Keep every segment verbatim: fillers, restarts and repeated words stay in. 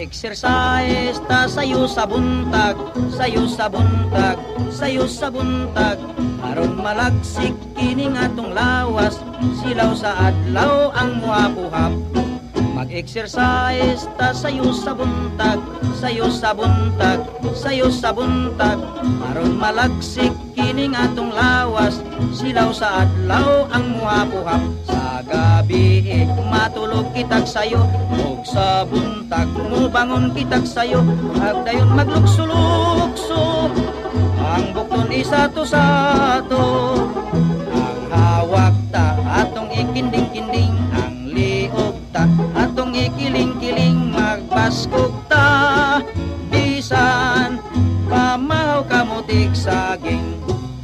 Mag-exercise ta sayo sa buntag, sayo sa buntag, sayo sa buntag, aron malagsik kining atong lawas, silaw sa adlaw ang muhapuhap. Mag-exercise ta sayo sa buntag, sayo sa buntag, sayo sa buntag, aron malagsik kining atong lawas, silaw sa adlaw ang muhapuhap. Sa gabi eh, matulog kitag sayo, ug sa buntag mo bangon kitag sayo, agdayon maglukso-lukso, ang bukton isa to sa to, ang hawak ta atong ikinding-kinding, ang liog ta atong ikiling-kiling, magbaskog ta bisan pamahaw kamutik saging.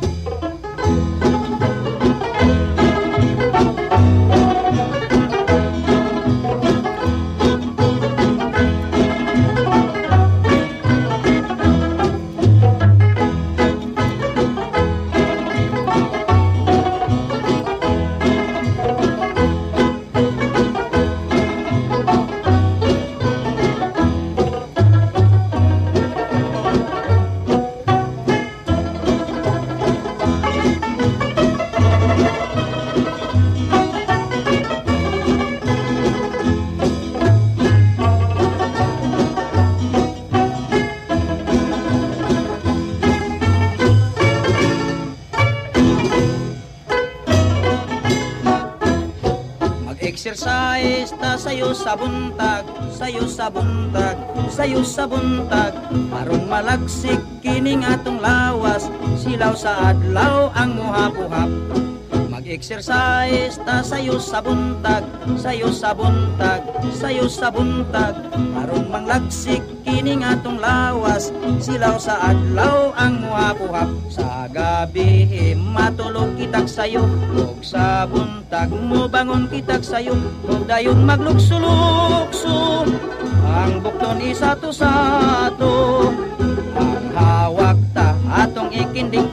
Exercise ta sayo sa buntag, sayo sa buntag, sayo sa buntag, aron malagsik kining atong lawas, silaw sa adlaw ang muhapuhap. Mag-exercise ta sayo sa buntag, sayo sa buntag, sayo sa buntag, aron manglagsik kining atong lawas, silaw sa adlaw ang muhapuhap. Sa gabi eh, matulog kitag sayo, ug sa buntag mo bangon kitag sayo, ug dayon maglukso-lukso, ang bukton isa to sa to, ang hawak ta atong ikinding